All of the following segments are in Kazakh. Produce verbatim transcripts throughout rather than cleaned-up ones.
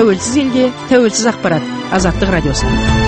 тәуелсіз елге тәуелсіз ақпарат. Азаттық радиосы.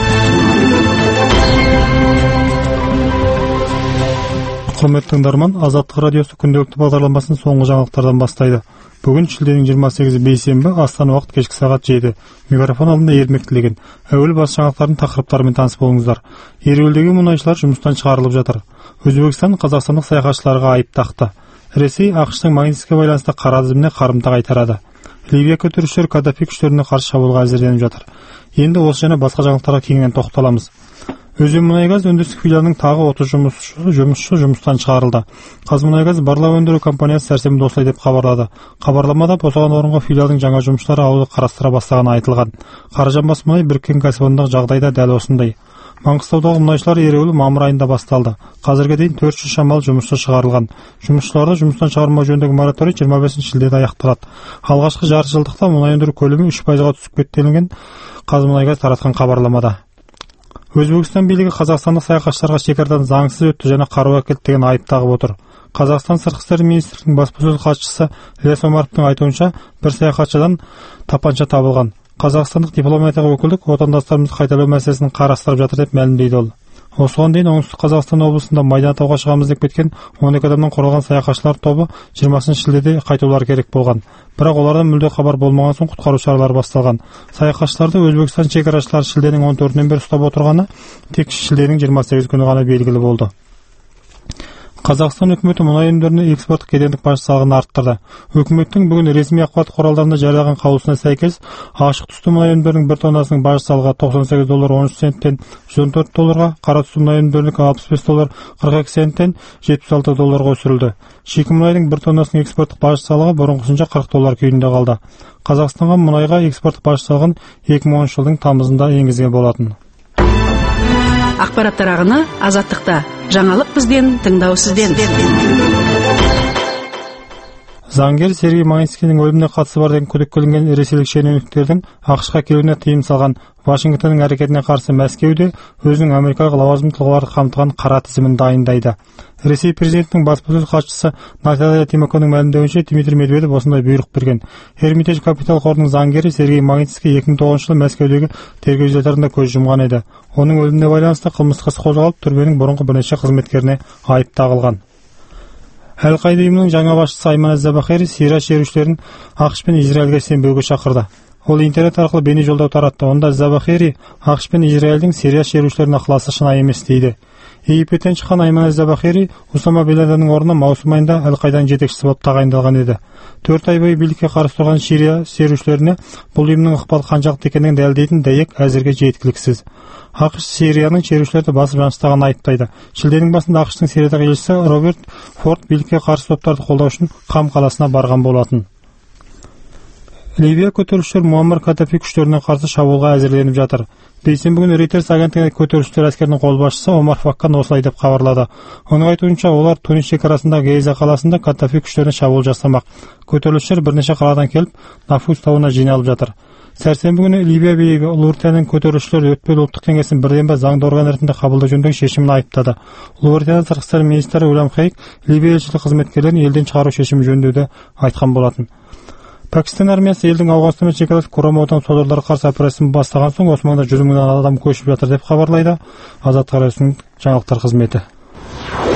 Құрметті тыңдарман, Азаттық радиосы күнделікті бағдарламасын соңғы жаңалықтардан бастайды. Бүгін шілденің жиырма сегізі бейсенбі, Астана уақыт кешкі сағат жеті. Микрофон алдында Ермек Тілеген. Әуелі бас жаңалықтардың тақырыптарымен таныс болыңыздар. Ереуілдегі мұнайшылар жұмыстан шығарылып жатыр. Өзбекстан қазақстандық саяхатшыларға айып тақты. Ресей ақш-тың Магнитскийге байланысты қара тізіміне қарымта қайтарады. Ливия көтерілісшілері Каддафи күштеріне қарсы шабуылға әзірленіп жатыр. Енді осы және басқа жаңалықтарға кеңінен тоқталамыз. Өзенмұнайгаз өндірістік филиалының тағы отыз жұмысшы, жұмысшы жұмыстан шығарылды. Қазмұнайгаз барлау өндіру компаниясы сәрсенбіде осылай деп хабарлады. Хабарламада босаған орынға филиалдың жаңа жұмысшылары ауылды қарастыра бастағаны айтылған. Қаражанбас мұнай біріккен кәсіпорындағы жағдайда дәл осындай. Маңғыстаудағы мұнайшылар ереуілі мамыр айында басталды. Қазірге дейін төрт жүз шамалы жұмысшы шығарылған. Жұмысшыларды жұмыстан шығармау жөніндегі мораторий жиырма бесінші шілдеде аяқталады. Алғашқы жарты жылдықта мұнай өндіру көлемі үш пайызға түсіп кетті делінген Қазмұнайгаз таратқан хабарламада. Өзбекстан билігі қазақстандық саяхатшыларға шекарадан заңсыз өтті және қару әкелді деген айып тағып отыр. Қазақстан сыртқы істер министрлігінің баспасөз хатшысы Ілияс Омаровтың айтуынша, бір саяхатшыдан тапанша табылған. Қазақстандық дипломатиялық өкілдік отандастарымызды қайтару мәселесін қарастырып жатыр деп мәлімдейді ол. Осыған дейін оңтүстік Қазақстан облысында Майдан атауға шығамыз деп кеткен он екі адамнан құралған саяхатшылар тобы жиырмасыншы шілдеде қайтулар керек болған. Бірақ олардан мүлде хабар болмаған соң құтқару шаралары басталған. Саяхатшыларды Өзбекстан шекарашылары шілденің он төртінен бері ұстап отырғаны тек шілденің жиырма сегізі күні ғана белгілі болды. Қазақстан үкіметі мұнай өнімдеріне экспорттық кедендік баж салығын арттырды. Үкіметтің бүгін ресми ақпарат құралдарында жариялаған қаулысына сәйкес, ашық түсті мұнай өнімдерінің бір тоннасының баж салығы тоқсан сегіз доллар он үш центтен жүз он төрт долларға, қара түсті мұнай өнімдерінің алпыс бес доллар қырық екі центтен жетпіс алты долларға өсірілді. Шикі мұнайдың бір тоннасының экспорттық баж салығы бұрынғысынша қырық доллар күйінде қалды. Қазақстанға мұнайға экспорттық баж салығын екі мың оныншы жылдың тамызында енгізген болатын. Ақпараттар ағыны Азаттықта. Жаңалық бізден, тыңдау сізден. Заңгер Сергей Магнитскийдің өліміне қатысы бар деген күдікке ілінген ресейлік шенеуніктердің ақш-қа келуіне тыйым салған Вашингтонның әрекетіне қарсы Мәскеуде өзінің америкалық лауазымды тұлғаларды қамтыған қара тізімін дайындайды. Ресей президентінің баспасөз хатшысы Наталья Тимоконың мәлімдеуінше, Дмитрий Медведев осындай бұйрық берген. Hermitage Capital қорының заңгері Сергей Магнитский екі мың тоғызыншы жылы Мәскеудегі тергеу изоляторында көз жұмған еді. Оның өліміне байланысты қылмыстық іс қозғалып, түрменің бұрынғы бірнеше қызметкеріне айып тағылған. Әл-Қаида ұйымының жаңа басшысы Айман әз-Завахири Сирия шерушілерін ақш пен Израильге сенбеуге шақырды. Ол интернет арқылы бейне жолдау таратты. Онда Завахири ақш пен Израильдің Сирия шерушілерінің ықыласы шынайы емес дейді. Египеттен шыққан Айман әз-Завахири Усама бен Ладеннің орнына маусым айында Әл-Қаиданың жетекшісі болып тағайындалған еді. Төрт ай бойы билікке қарсы тұрған Сирия шерушілеріне бұл ұйымның ықпалы қаншалықты екенін дәлелдейтін дәйек әзірге жеткіліксіз. ақш Сирияның шерушілерді басып жаныстағанын айыптайды. Шілденің басында ақштың Сириядағы елшісі Роберт Форд билікке қарсы топтарды қолдау үшін Қам қаласына барған болатын. Ливия көтерілісшілер Муаммар Каддафи күштеріне қарсы шабуылға әзірленіп жатыр. Бейсенбі күні Reuters агенттігіне көтерілісшілер әскерінің қолбасшысы Омар Факкан осылай деп хабарлады. Оның айтуынша, олар Тунис шекарасындағы Гейза қаласында Каддафи күштеріне шабуыл жасамақ. Көтерілісшілер бірнеше қаладан келіп, Нафус тауына жиналып жатыр. Сәрсенбі күні Ливия билігі Ұлыбританияның көтерілісшілер өтпелі ұлттық кеңесін бірден бір заңды орган ретінде қабылдау жөніндегі шешімін айыптады. Ұлыбритания сыртқы істер министрі Уильям Хейк Ливия елшілік қызметкерлерін елден шығару шешімі жөнінде айтқан болатын. Пәкістан армиясы елдің Ауғанстанмен шекаралас Курамаудан содырларға қарсы операциясын бастаған соң осы маңда жүз мыңнан адам көшіп жатыр деп хабарлайды Азаттық радиосының жаңалықтар қызметі.